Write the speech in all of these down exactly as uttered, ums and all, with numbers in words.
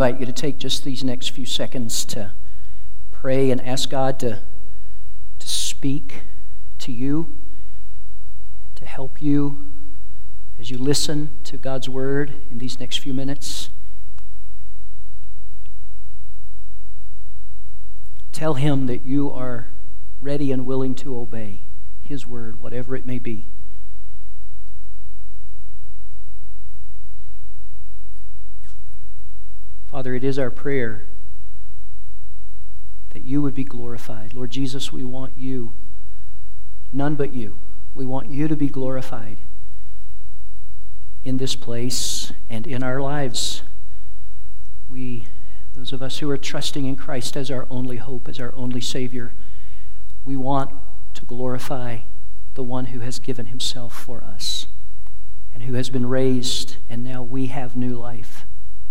invite you to take just these next few seconds to pray and ask God to, to speak to you, to help you as you listen to God's word in these next few minutes. Tell him that you are ready and willing to obey his word, whatever it may be. Father, it is our prayer that you would be glorified. Lord Jesus, we want you, none but you. We want you to be glorified in this place and in our lives. We, those of us who are trusting in Christ as our only hope, as our only Savior, we want to glorify the one who has given himself for us and who has been raised, and now we have new life.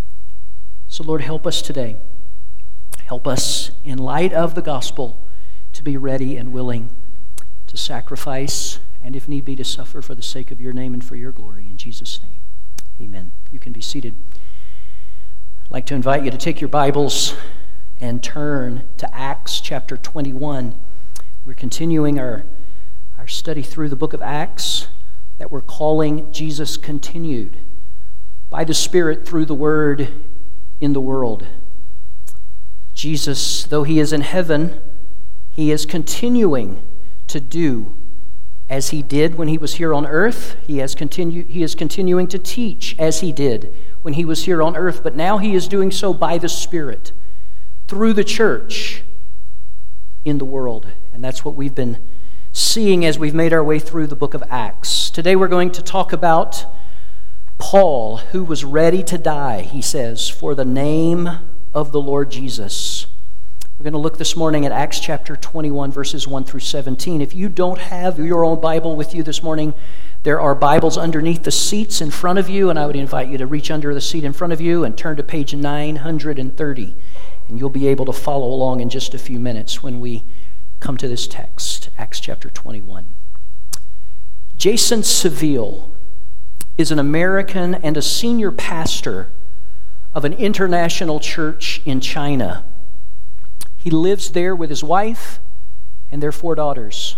So Lord, help us today. Help us, in light of the gospel, to be ready and willing to sacrifice and, if need be, to suffer for the sake of your name and for your glory. In Jesus' name, amen. You can be seated. I'd like to invite you to take your Bibles and turn to Acts chapter twenty-one. We're continuing our, our study through the book of Acts that we're calling Jesus Continued, by the Spirit through the Word in the world. Jesus, though he is in heaven, he is continuing to do as he did when he was here on earth. He has continu- he is continuing to teach as he did when he was here on earth, but now he is doing so by the Spirit through the church in the world. And that's what we've been seeing as we've made our way through the book of Acts. Today we're going to talk about Paul, who was ready to die, he says, for the name of the Lord Jesus. We're going to look this morning at Acts chapter twenty-one, verses one through seventeen. If you don't have your own Bible with you this morning, there are Bibles underneath the seats in front of you, and I would invite you to reach under the seat in front of you and turn to page nine hundred thirty, and you'll be able to follow along in just a few minutes when we come to this text, Acts chapter twenty-one. Jason Seville is an American and a senior pastor of an international church in China. He lives there with his wife and their four daughters.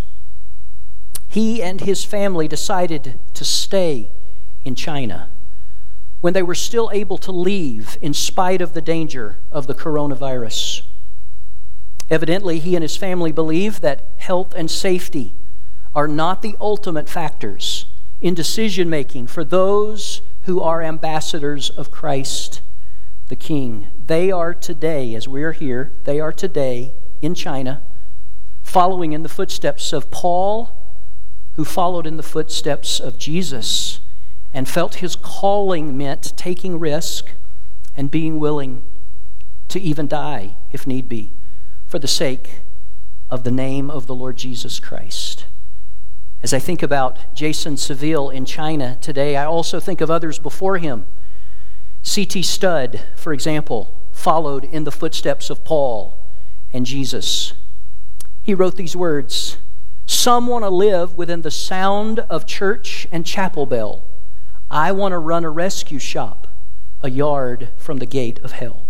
He and his family decided to stay in China when they were still able to leave in spite of the danger of the coronavirus. Evidently, he and his family believe that health and safety are not the ultimate factors in decision-making for those who are ambassadors of Christ the King. They are today, as we are here, they are today in China, following in the footsteps of Paul, who followed in the footsteps of Jesus and felt his calling meant taking risk and being willing to even die, if need be, for the sake of the name of the Lord Jesus Christ. As I think about Jason Seville in China today, I also think of others before him. C T Studd, for example, followed in the footsteps of Paul and Jesus. He wrote these words, "Some want to live within the sound of church and chapel bell. I want to run a rescue shop a yard from the gate of hell."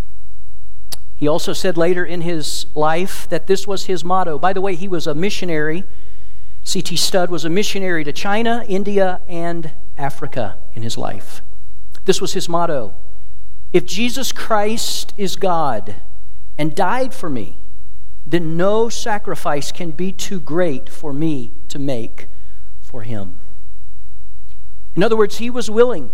He also said later in his life that this was his motto. By the way, he was a missionary. C T Studd was a missionary to China, India, and Africa in his life. This was his motto: if Jesus Christ is God and died for me, then no sacrifice can be too great for me to make for him. In other words, he was willing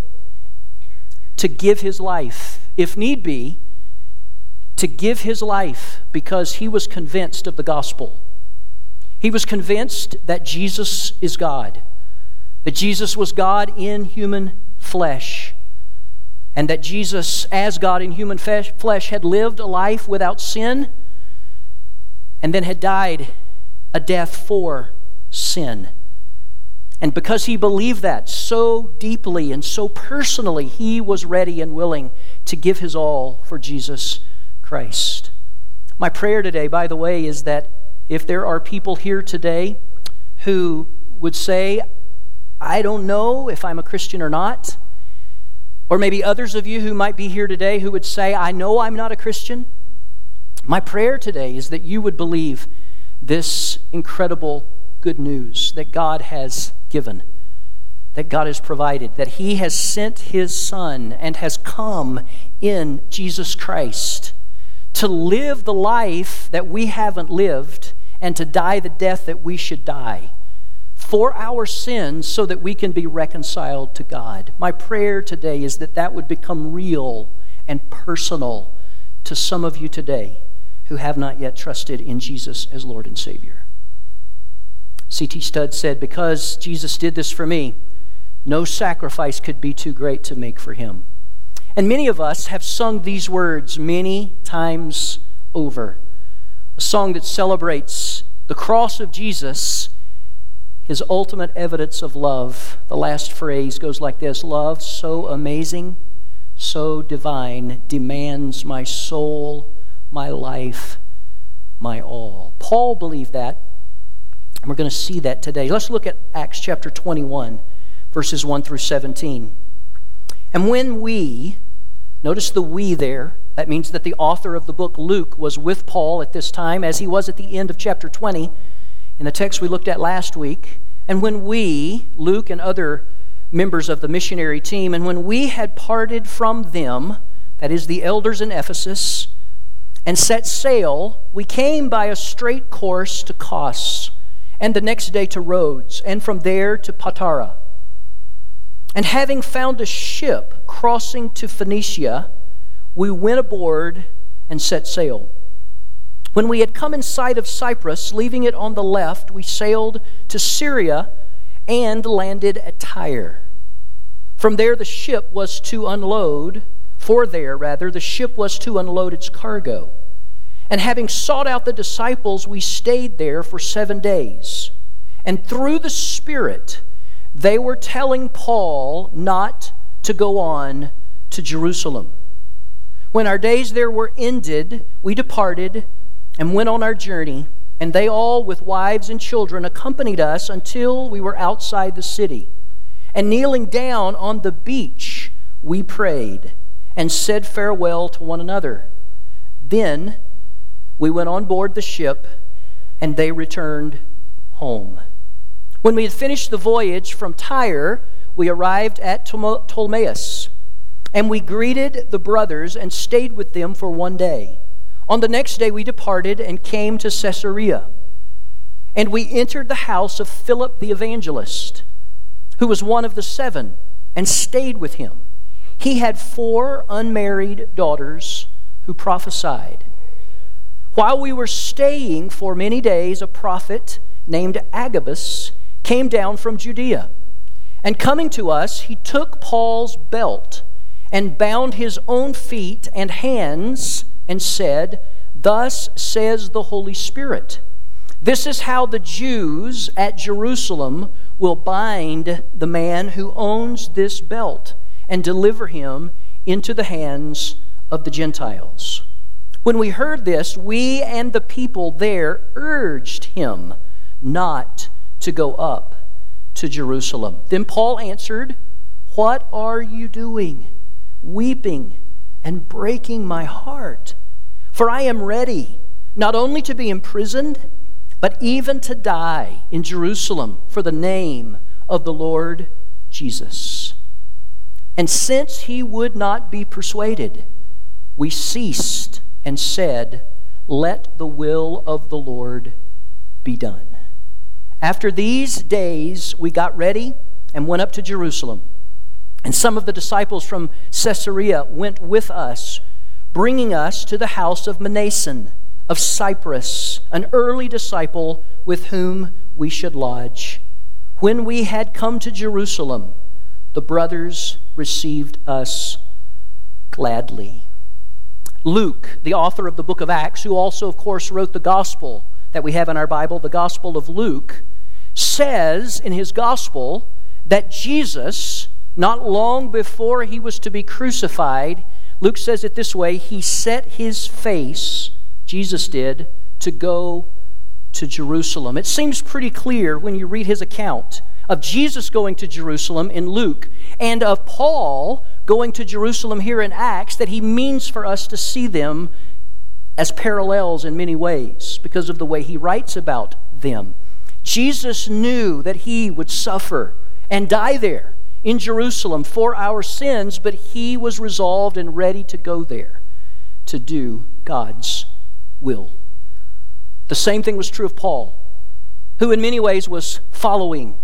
to give his life, if need be, to give his life because he was convinced of the gospel. He was convinced that Jesus is God, that Jesus was God in human flesh, and that Jesus, as God in human flesh, had lived a life without sin and then had died a death for sin. And because he believed that so deeply and so personally, he was ready and willing to give his all for Jesus Christ. My prayer today, by the way, is that if there are people here today who would say, I don't know if I'm a Christian or not, Or maybe others of you who might be here today who would say, I know I'm not a Christian. My prayer today is that you would believe this incredible good news that God has given, that God has provided, that He has sent His Son and has come in Jesus Christ to live the life that we haven't lived and to die the death that we should die for our sins so that we can be reconciled to God. My prayer today is that that would become real and personal to some of you today who have not yet trusted in Jesus as Lord and Savior. C T Studd said, because Jesus did this for me, no sacrifice could be too great to make for Him. And many of us have sung these words many times over. A song that celebrates the cross of Jesus, His ultimate evidence of love. The last phrase goes like this: love so amazing, so divine, demands my soul, my life, my all. Paul believed that, and we're going to see that today. Let's look at Acts chapter twenty-one, verses one through seventeen. And when we, notice the we there, that means that the author of the book, Luke, was with Paul at this time, as he was at the end of chapter twenty, in the text we looked at last week. And when we, Luke and other members of the missionary team, and when we had parted from them, that is the elders in Ephesus, and set sail, we came by a straight course to Kos, and the next day to Rhodes, and from there to Patara. And having found a ship crossing to Phoenicia, we went aboard and set sail. When we had come in sight of Cyprus, leaving it on the left, we sailed to Syria and landed at Tyre. From there the ship was to unload, for there rather, the ship was to unload its cargo. And having sought out the disciples, we stayed there for seven days. And through the Spirit, they were telling Paul not to go on to Jerusalem. When our days there were ended, we departed and went on our journey, and they all, with wives and children, accompanied us until we were outside the city. And kneeling down on the beach, we prayed and said farewell to one another. Then we went on board the ship, and they returned home. When we had finished the voyage from Tyre, we arrived at Ptolemais, and we greeted the brothers and stayed with them for one day. On the next day we departed and came to Caesarea. And we entered the house of Philip the evangelist, who was one of the seven, and stayed with him. He had four unmarried daughters who prophesied. While we were staying for many days, a prophet named Agabus came down from Judea. And coming to us, he took Paul's belt and bound his own feet and hands and said, "Thus says the Holy Spirit, this is how the Jews at Jerusalem will bind the man who owns this belt and deliver him into the hands of the Gentiles." When we heard this, we and the people there urged him not to go up to Jerusalem. Then Paul answered, "What are you doing, weeping and breaking my heart? For I am ready, not only to be imprisoned, but even to die in Jerusalem for the name of the Lord Jesus." And since he would not be persuaded, we ceased and said, "Let the will of the Lord be done." After these days, we got ready and went up to Jerusalem. And some of the disciples from Caesarea went with us, bringing us to the house of Mnason of Cyprus, an early disciple with whom we should lodge. When we had come to Jerusalem, the brothers received us gladly. Luke, the author of the book of Acts, who also, of course, wrote the gospel that we have in our Bible, the Gospel of Luke, says in his gospel that Jesus, not long before he was to be crucified, Luke says it this way, he set his face, Jesus did, to go to Jerusalem. It seems pretty clear when you read his account of Jesus going to Jerusalem in Luke and of Paul going to Jerusalem here in Acts that he means for us to see them as parallels in many ways because of the way he writes about them. Jesus knew that he would suffer and die there in Jerusalem for our sins, but he was resolved and ready to go there to do God's will. The same thing was true of Paul, who in many ways was following,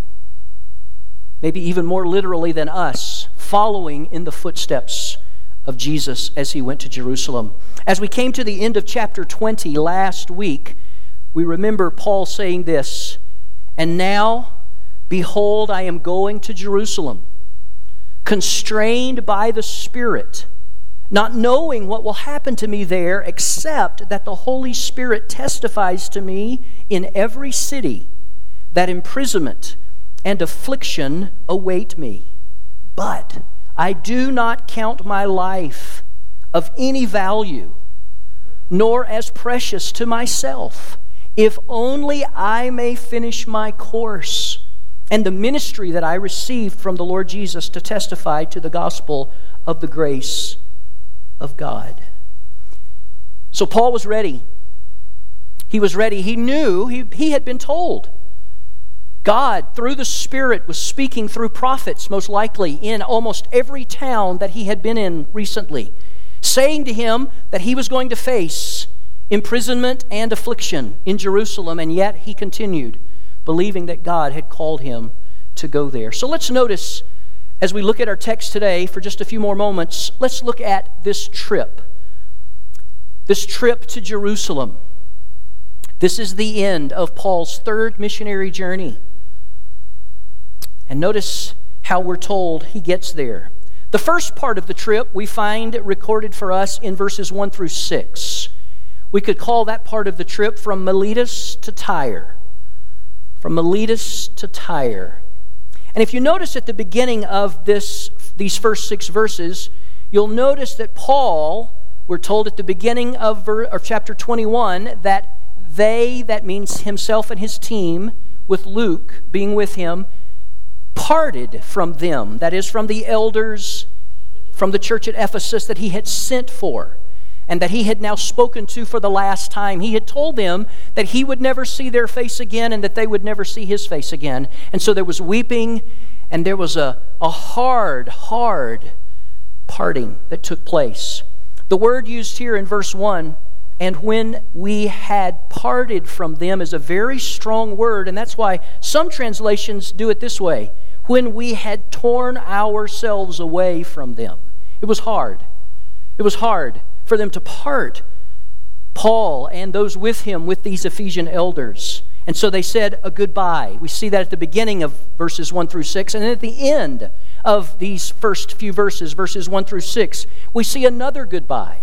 maybe even more literally than us, following in the footsteps of Jesus as he went to Jerusalem. As we came to the end of chapter twenty last week, we remember Paul saying this, "And now, behold, I am going to Jerusalem, constrained by the Spirit, not knowing what will happen to me there, except that the Holy Spirit testifies to me in every city that imprisonment and affliction await me. But I do not count my life of any value, nor as precious to myself, if only I may finish my course and the ministry that I received from the Lord Jesus to testify to the gospel of the grace of God." So Paul was ready. He was ready. He knew, he, he had been told. God, through the Spirit, was speaking through prophets, most likely, in almost every town that he had been in recently, saying to him that he was going to face imprisonment and affliction in Jerusalem, and yet he continued, believing that God had called him to go there. So let's notice, as we look at our text today for just a few more moments, let's look at this trip. This trip to Jerusalem. This is the end of Paul's third missionary journey. And notice how we're told he gets there. The first part of the trip we find recorded for us in verses one through six. We could call that part of the trip from Miletus to Tyre. From Miletus to Tyre. And if you notice at the beginning of this, these first six verses, you'll notice that Paul, we're told at the beginning of, ver, of chapter twenty-one, that they, that means himself and his team, with Luke being with him, parted from them, that is, from the elders, from the church at Ephesus that he had sent for, and that he had now spoken to for the last time. He had told them that he would never see their face again and that they would never see his face again. And so there was weeping, and there was a, a hard, hard parting that took place. The word used here in verse one, "and when we had parted from them," is a very strong word, and that's why some translations do it this way: when we had torn ourselves away from them. It was hard. It was hard for them to part, Paul and those with him, with these Ephesian elders. And so they said a goodbye. We see that at the beginning of verses one through six, and then at the end of these first few verses, verses one through six, we see another goodbye.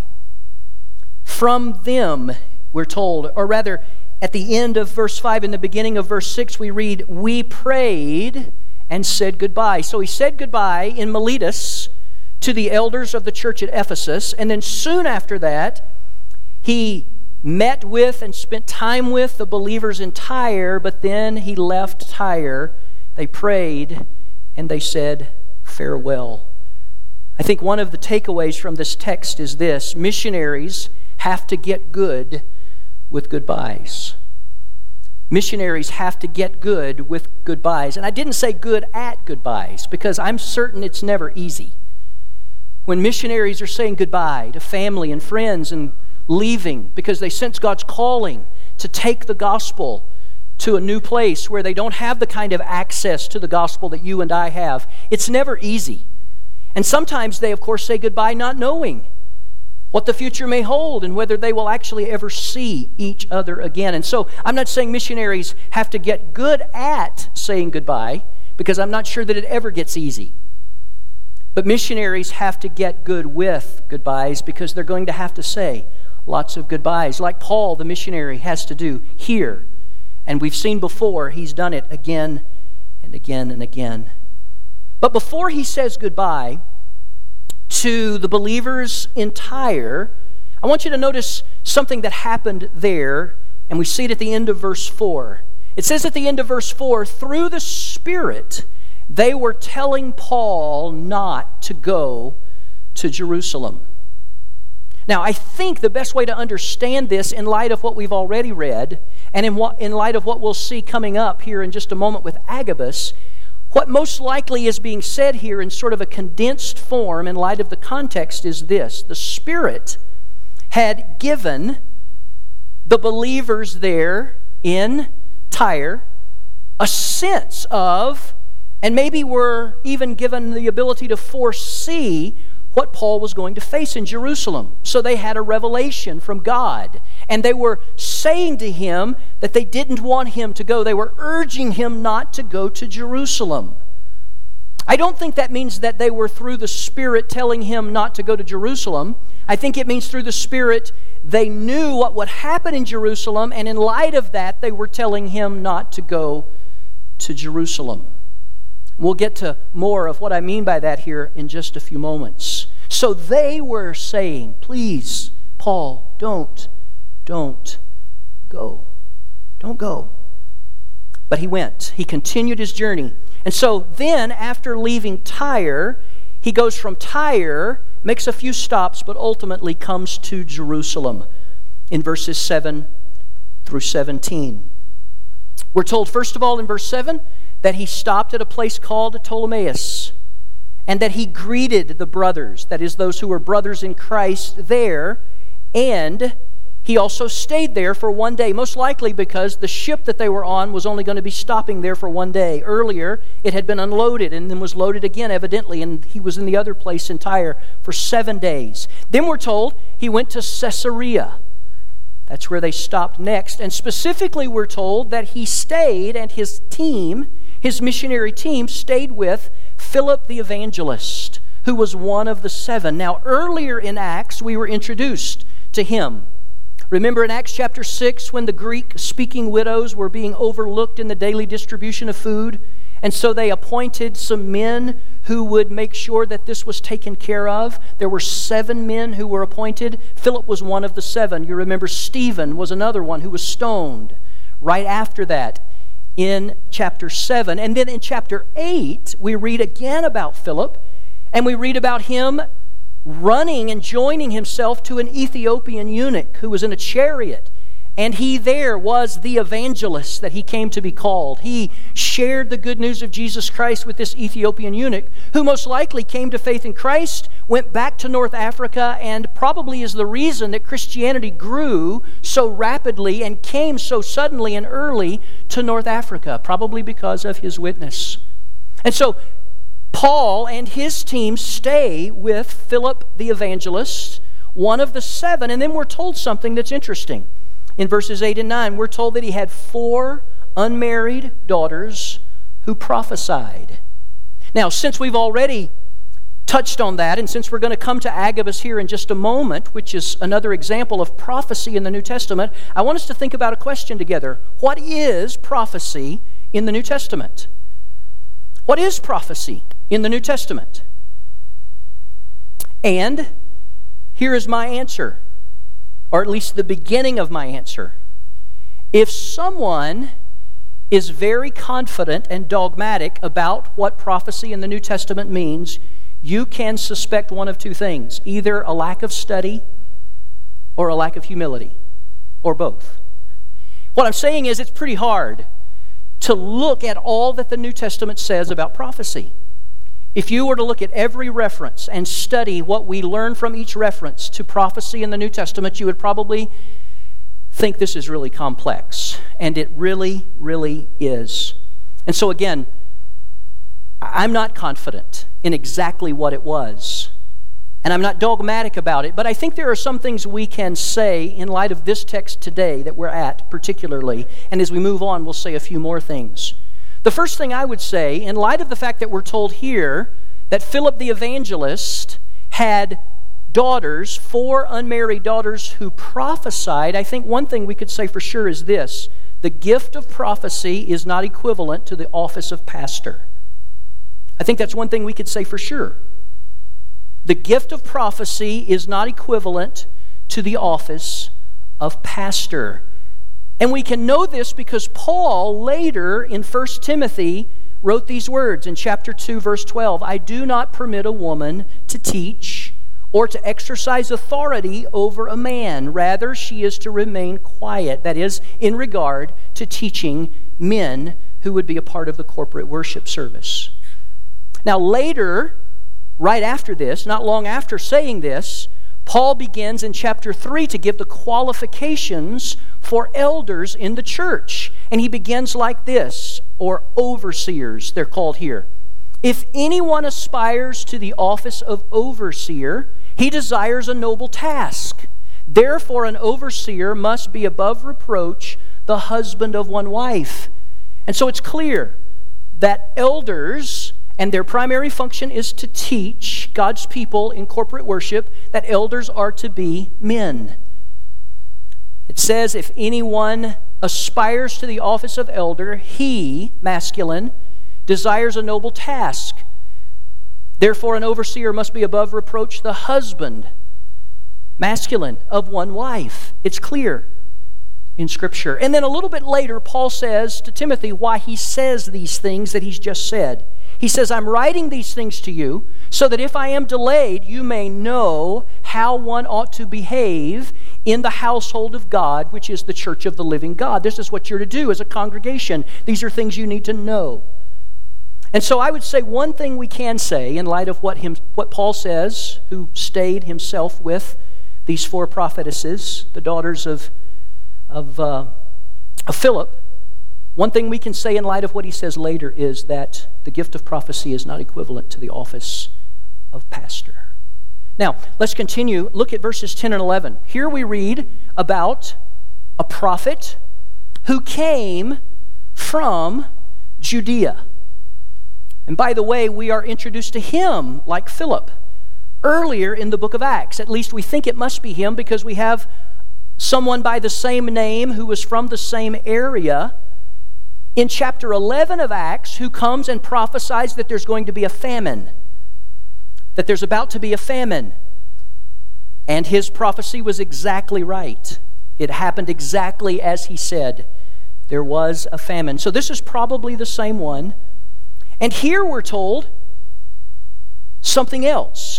From them, we're told, or rather, at the end of verse five, in the beginning of verse six, we read, "We prayed and said goodbye." So he said goodbye in Miletus to the elders of the church at Ephesus, and then soon after that, he met with and spent time with the believers in Tyre, but then he left Tyre. They prayed and they said farewell. I think one of the takeaways from this text is this: missionaries have to get good with goodbyes. Missionaries have to get good with goodbyes. And I didn't say good at goodbyes, because I'm certain it's never easy. When missionaries are saying goodbye to family and friends and leaving because they sense God's calling to take the gospel to a new place where they don't have the kind of access to the gospel that you and I have, it's never easy. And sometimes they, of course, say goodbye not knowing what the future may hold and whether they will actually ever see each other again. And so I'm not saying missionaries have to get good at saying goodbye, because I'm not sure that it ever gets easy. But missionaries have to get good with goodbyes, because they're going to have to say lots of goodbyes, like Paul, the missionary, has to do here. And we've seen before, he's done it again and again and again. But before he says goodbye to the believers in Tyre, I want you to notice something that happened there, and we see it at the end of verse four. It says at the end of verse four, "Through the Spirit, they were telling Paul not to go to Jerusalem. Now, I think the best way to understand this in light of what we've already read, and in, what, in light of what we'll see coming up here in just a moment with Agabus, what most likely is being said here in sort of a condensed form in light of the context is this. The Spirit had given the believers there in Tyre a sense of, and maybe were even given the ability to foresee what Paul was going to face in Jerusalem. So they had a revelation from God. And they were saying to him that they didn't want him to go. They were urging him not to go to Jerusalem. I don't think that means that they were through the Spirit telling him not to go to Jerusalem. I think it means through the Spirit they knew what would happen in Jerusalem, and in light of that, they were telling him not to go to Jerusalem. We'll get to more of what I mean by that here in just a few moments. So they were saying, please, Paul, don't, don't go. Don't go. But he went. He continued his journey. And so then, after leaving Tyre, he goes from Tyre, makes a few stops, but ultimately comes to Jerusalem in verses seven through seventeen. We're told, first of all, in verse seven, that he stopped at a place called Ptolemais, and that he greeted the brothers, that is, those who were brothers in Christ there, and he also stayed there for one day, most likely because the ship that they were on was only going to be stopping there for one day. Earlier, it had been unloaded and then was loaded again, evidently, and he was in the other place in Tyre for seven days. Then we're told he went to Caesarea. That's where they stopped next, and specifically we're told that he stayed, and his team, his missionary team, stayed with Philip the evangelist, who was one of the seven. Now, earlier in Acts, we were introduced to him. Remember in Acts chapter six when the Greek-speaking widows were being overlooked in the daily distribution of food? And so they appointed some men who would make sure that this was taken care of. There were seven men who were appointed. Philip was one of the seven. You remember Stephen was another one who was stoned right after that in chapter seven. And then in chapter eight, we read again about Philip, and we read about him running and joining himself to an Ethiopian eunuch who was in a chariot. And he there was the evangelist that he came to be called. He shared the good news of Jesus Christ with this Ethiopian eunuch, who most likely came to faith in Christ, went back to North Africa, and probably is the reason that Christianity grew so rapidly and came so suddenly and early to North Africa, probably because of his witness. And so Paul and his team stay with Philip the evangelist, one of the seven, and then we're told something that's interesting. In verses eight and nine, we're told that he had four unmarried daughters who prophesied. Now, since we've already touched on that, and since we're going to come to Agabus here in just a moment, which is another example of prophecy in the New Testament, I want us to think about a question together. What is prophecy in the New Testament? What is prophecy in the New Testament? And here is my answer, or at least the beginning of my answer. If someone is very confident and dogmatic about what prophecy in the New Testament means, you can suspect one of two things: either a lack of study or a lack of humility, or both. What I'm saying is it's pretty hard to look at all that the New Testament says about prophecy. If you were to look at every reference and study what we learn from each reference to prophecy in the New Testament, you would probably think this is really complex. And it really, really is. And so again, I'm not confident in exactly what it was. And I'm not dogmatic about it, but I think there are some things we can say in light of this text today that we're at particularly. And as we move on, we'll say a few more things. The first thing I would say, in light of the fact that we're told here that Philip the evangelist had daughters, four unmarried daughters who prophesied, I think one thing we could say for sure is this: the gift of prophecy is not equivalent to the office of pastor. I think that's one thing we could say for sure. The gift of prophecy is not equivalent to the office of pastor. And we can know this because Paul later in First Timothy wrote these words in chapter two, verse twelve. I do not permit a woman to teach or to exercise authority over a man. Rather, she is to remain quiet. That is, in regard to teaching men who would be a part of the corporate worship service. Now later, right after this, not long after saying this, Paul begins in chapter three to give the qualifications for elders in the church. And he begins like this, or overseers, they're called here. If anyone aspires to the office of overseer, he desires a noble task. Therefore, an overseer must be above reproach, the husband of one wife. And so it's clear that elders, and their primary function is to teach God's people in corporate worship, that elders are to be men. It says, if anyone aspires to the office of elder, he, masculine, desires a noble task. Therefore, an overseer must be above reproach, the husband, masculine, of one wife. It's clear in Scripture. And then a little bit later, Paul says to Timothy why he says these things that he's just said. He says, I'm writing these things to you so that if I am delayed, you may know how one ought to behave in the household of God, which is the church of the living God. This is what you're to do as a congregation. These are things you need to know. And so I would say one thing we can say in light of what him, what Paul says, who stayed himself with these four prophetesses, the daughters of, of, uh, of Philip. One thing we can say in light of what he says later is that the gift of prophecy is not equivalent to the office of pastor. Now, let's continue. Look at verses ten and eleven. Here we read about a prophet who came from Judea. And by the way, we are introduced to him like Philip earlier in the book of Acts. At least we think it must be him because we have someone by the same name who was from the same area in chapter eleven of Acts who comes and prophesies that there's going to be a famine, that there's about to be a famine. And his prophecy was exactly right. It happened exactly as he said. There was a famine. So this is probably the same one. And here we're told something else.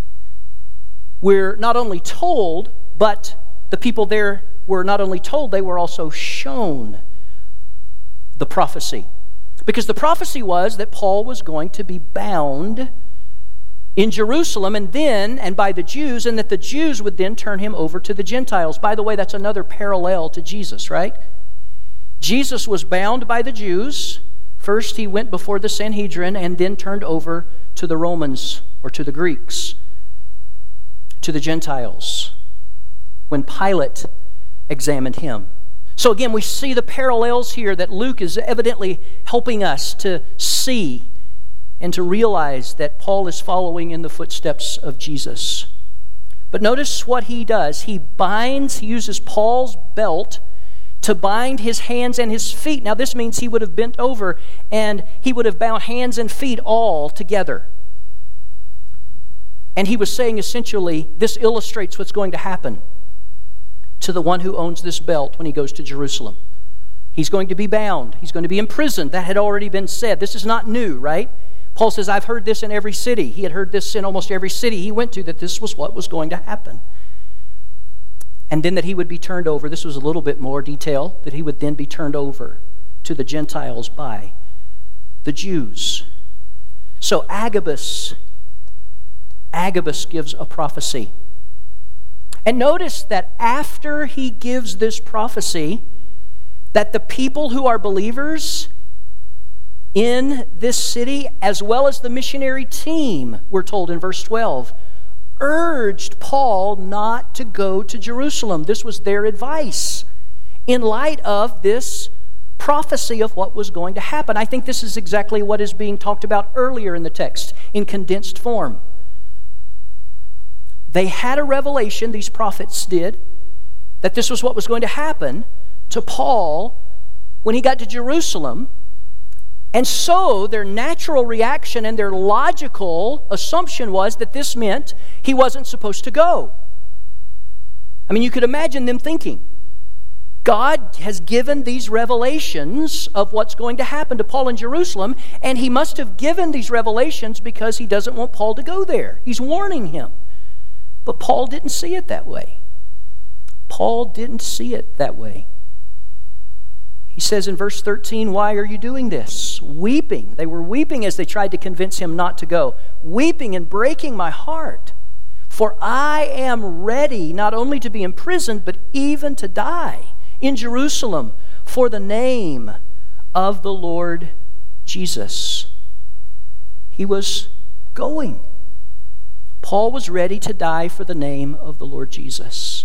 We're not only told, but the people there were not only told, they were also shown the prophecy. Because the prophecy was that Paul was going to be bound in Jerusalem and then, and by the Jews, and that the Jews would then turn him over to the Gentiles. By the way, that's another parallel to Jesus, right? Jesus was bound by the Jews. First, he went before the Sanhedrin and then turned over to the Romans or to the Greeks, to the Gentiles, when Pilate examined him. So again, we see the parallels here that Luke is evidently helping us to see and to realize that Paul is following in the footsteps of Jesus. But notice what he does. He binds, he uses Paul's belt to bind his hands and his feet. Now this means he would have bent over and he would have bound hands and feet all together. And he was saying essentially, this illustrates what's going to happen to the one who owns this belt when he goes to Jerusalem. He's going to be bound. He's going to be imprisoned. That had already been said. This is not new, right? Paul says, I've heard this in every city. He had heard this in almost every city he went to, that this was what was going to happen. And then that he would be turned over. This was a little bit more detail, that he would then be turned over to the Gentiles by the Jews. So Agabus, Agabus gives a prophecy. And notice that after he gives this prophecy, that the people who are believers in this city, as well as the missionary team, we're told in verse twelve, urged Paul not to go to Jerusalem. This was their advice in light of this prophecy of what was going to happen. I think this is exactly what is being talked about earlier in the text in condensed form. They had a revelation, these prophets did, that this was what was going to happen to Paul when he got to Jerusalem. And so their natural reaction and their logical assumption was that this meant he wasn't supposed to go. I mean, you could imagine them thinking, God has given these revelations of what's going to happen to Paul in Jerusalem, and he must have given these revelations because he doesn't want Paul to go there. He's warning him. But Paul didn't see it that way. Paul didn't see it that way. He says in verse thirteen, why are you doing this? Weeping. They were weeping as they tried to convince him not to go. Weeping and breaking my heart. For I am ready not only to be imprisoned, but even to die in Jerusalem for the name of the Lord Jesus. He was going. Paul was ready to die for the name of the Lord Jesus.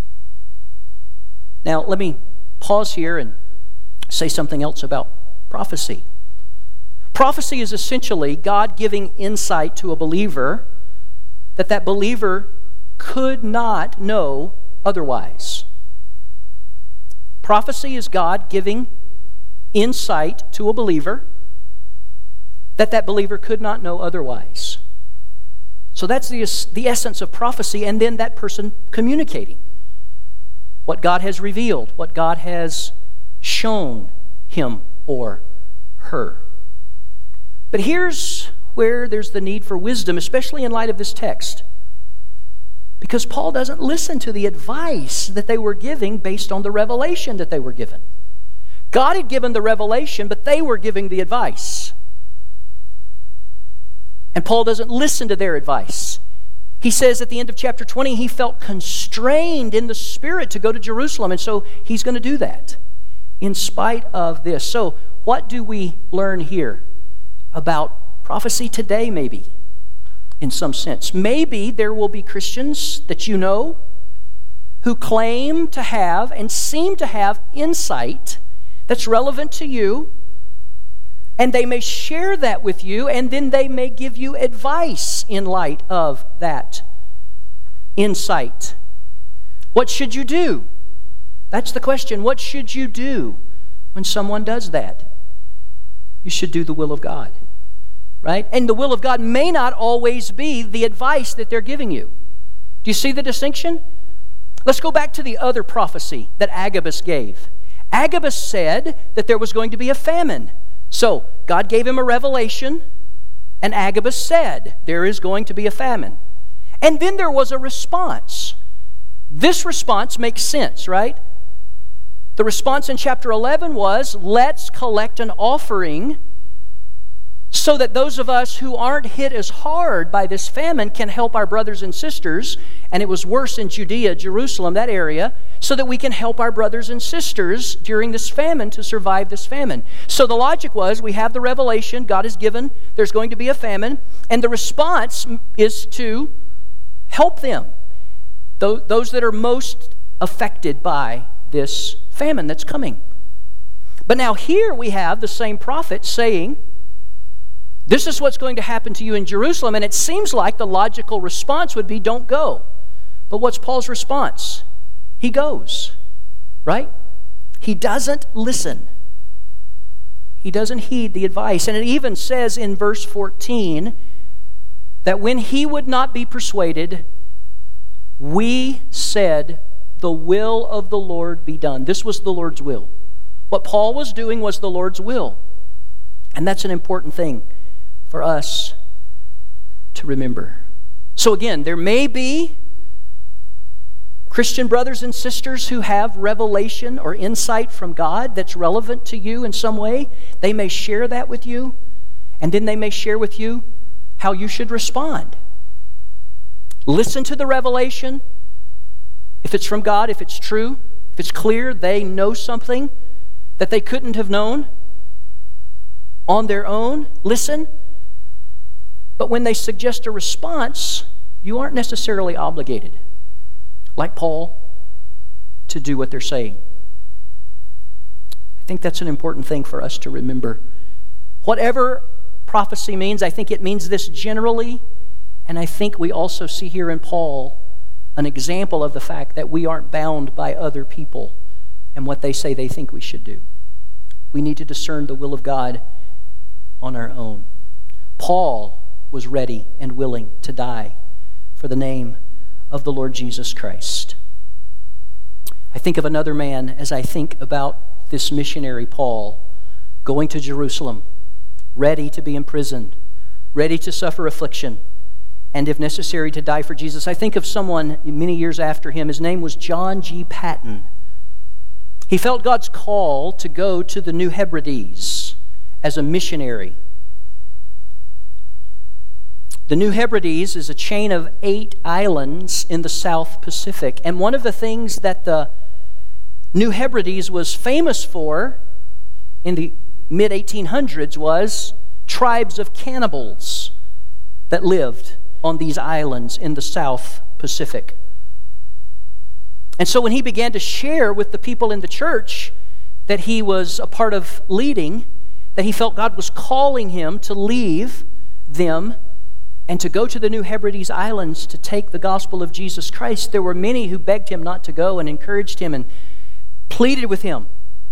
Now, let me pause here and say something else about prophecy. Prophecy is essentially God giving insight to a believer that that believer could not know otherwise. Prophecy is God giving insight to a believer that that believer could not know otherwise. So that's the, the essence of prophecy, and then that person communicating what God has revealed, what God has shown him or her. But here's where there's the need for wisdom, especially in light of this text. Because Paul doesn't listen to the advice that they were giving based on the revelation that they were given. God had given the revelation, but they were giving the advice. And Paul doesn't listen to their advice. He says at the end of chapter twenty, he felt constrained in the Spirit to go to Jerusalem, and so he's going to do that in spite of this. So what do we learn here about prophecy today, maybe, in some sense? Maybe there will be Christians that you know who claim to have and seem to have insight that's relevant to you, and they may share that with you, and then they may give you advice in light of that insight. What should you do? That's the question. What should you do when someone does that? You should do the will of God, right? And the will of God may not always be the advice that they're giving you. Do you see the distinction? Let's go back to the other prophecy that Agabus gave. Agabus said that there was going to be a famine. So, God gave him a revelation, and Agabus said, there is going to be a famine. And then there was a response. This response makes sense, right? The response in chapter eleven was, let's collect an offering so that those of us who aren't hit as hard by this famine can help our brothers and sisters. And it was worse in Judea, Jerusalem, that area, so that we can help our brothers and sisters during this famine to survive this famine. So the logic was, we have the revelation, God has given, there's going to be a famine, and the response is to help them, those that are most affected by this famine that's coming. But now here we have the same prophet saying, this is what's going to happen to you in Jerusalem, and it seems like the logical response would be, don't go. But what's Paul's response? He goes, right? He doesn't listen. He doesn't heed the advice. And it even says in verse fourteen that when he would not be persuaded, we said, the will of the Lord be done. This was the Lord's will. What Paul was doing was the Lord's will. And that's an important thing for us to remember. So again, there may be Christian brothers and sisters who have revelation or insight from God that's relevant to you in some way. They may share that with you, and then they may share with you how you should respond. Listen to the revelation. If it's from God, if it's true, if it's clear, they know something that they couldn't have known on their own, listen. But when they suggest a response, you aren't necessarily obligated, like Paul, to do what they're saying. I think that's an important thing for us to remember. Whatever prophecy means, I think it means this generally, and I think we also see here in Paul an example of the fact that we aren't bound by other people and what they say they think we should do. We need to discern the will of God on our own. Paul was ready and willing to die for the name of the Lord Jesus Christ. I think of another man as I think about this missionary Paul going to Jerusalem, ready to be imprisoned, ready to suffer affliction, and if necessary to die for Jesus. I think of someone many years after him. His name was John G. Paton. He felt God's call to go to the New Hebrides as a missionary. The New Hebrides is a chain of eight islands in the South Pacific. And one of the things that the New Hebrides was famous for in the mid eighteen hundreds was tribes of cannibals that lived on these islands in the South Pacific. And so when he began to share with the people in the church that he was a part of leading, that he felt God was calling him to leave them and to go to the New Hebrides Islands to take the gospel of Jesus Christ, there were many who begged him not to go and encouraged him and pleaded with him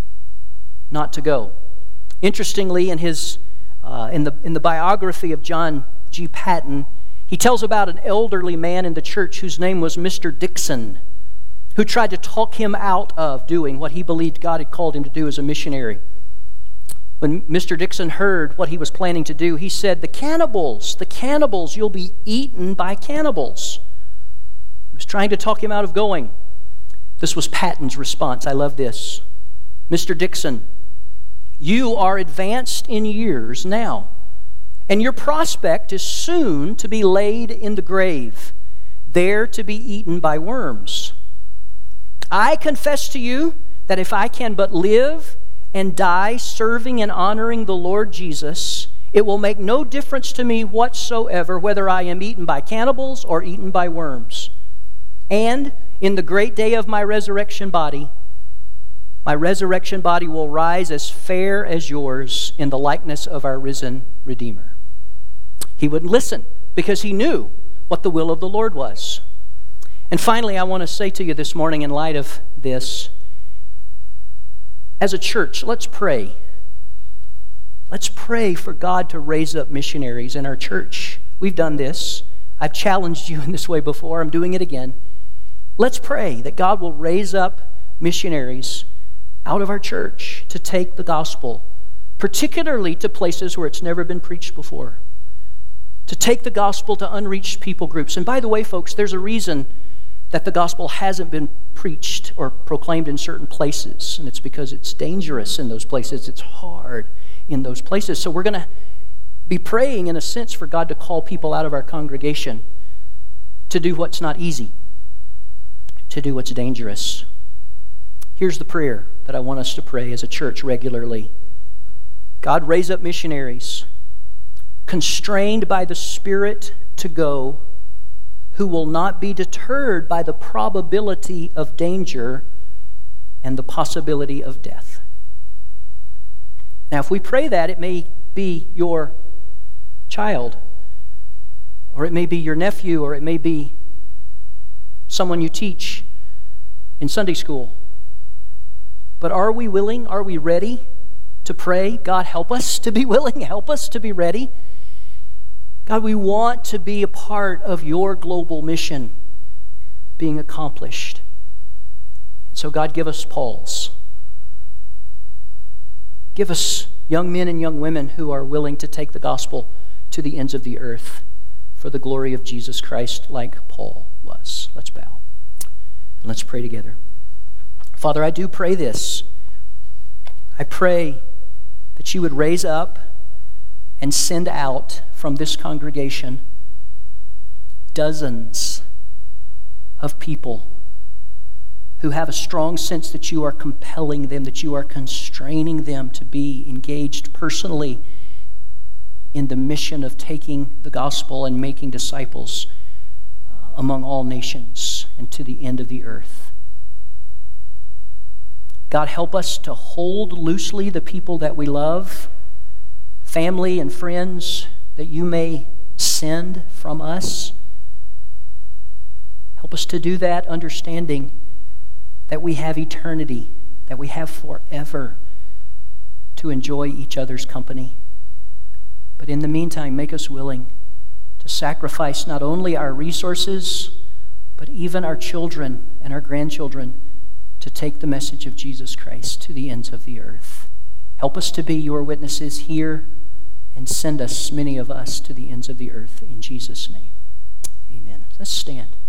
not to go. Interestingly, in his uh, in the in the biography of John G. Paton, he tells about an elderly man in the church whose name was Mister Dixon, who tried to talk him out of doing what he believed God had called him to do as a missionary. When Mister Dixon heard what he was planning to do, he said, "The cannibals, the cannibals, you'll be eaten by cannibals." He was trying to talk him out of going. This was Paton's response. I love this. "Mister Dixon, you are advanced in years now, and your prospect is soon to be laid in the grave, there to be eaten by worms. I confess to you that if I can but live and die serving and honoring the Lord Jesus, it will make no difference to me whatsoever whether I am eaten by cannibals or eaten by worms. And in the great day of my resurrection body, my resurrection body will rise as fair as yours in the likeness of our risen Redeemer." He wouldn't listen because he knew what the will of the Lord was. And finally, I want to say to you this morning, in light of this, as a church, let's pray. Let's pray for God to raise up missionaries in our church. We've done this. I've challenged you in this way before. I'm doing it again. Let's pray that God will raise up missionaries out of our church to take the gospel, particularly to places where it's never been preached before, to take the gospel to unreached people groups. And by the way, folks, there's a reason that the gospel hasn't been preached or proclaimed in certain places, and it's because it's dangerous in those places. It's hard in those places. So we're going to be praying, in a sense, for God to call people out of our congregation to do what's not easy, to do what's dangerous. Here's the prayer that I want us to pray as a church regularly. God, raise up missionaries constrained by the Spirit to go, who will not be deterred by the probability of danger and the possibility of death. Now, if we pray that, it may be your child, or it may be your nephew, or it may be someone you teach in Sunday school. But are we willing? Are we ready to pray? God, help us to be willing. Help us to be ready. God, we want to be a part of your global mission being accomplished. And so, God, give us Pauls. Give us young men and young women who are willing to take the gospel to the ends of the earth for the glory of Jesus Christ, like Paul was. Let's bow and let's pray together. Father, I do pray this. I pray that you would raise up and send out from this congregation dozens of people who have a strong sense that you are compelling them, that you are constraining them to be engaged personally in the mission of taking the gospel and making disciples uh, among all nations and to the end of the earth. God, help us to hold loosely the people that we love, family and friends that you may send from us. Help us to do that understanding that we have eternity, that we have forever to enjoy each other's company. But in the meantime, make us willing to sacrifice not only our resources, but even our children and our grandchildren to take the message of Jesus Christ to the ends of the earth. Help us to be your witnesses here and send us, many of us, to the ends of the earth. In Jesus' name, Let's stand.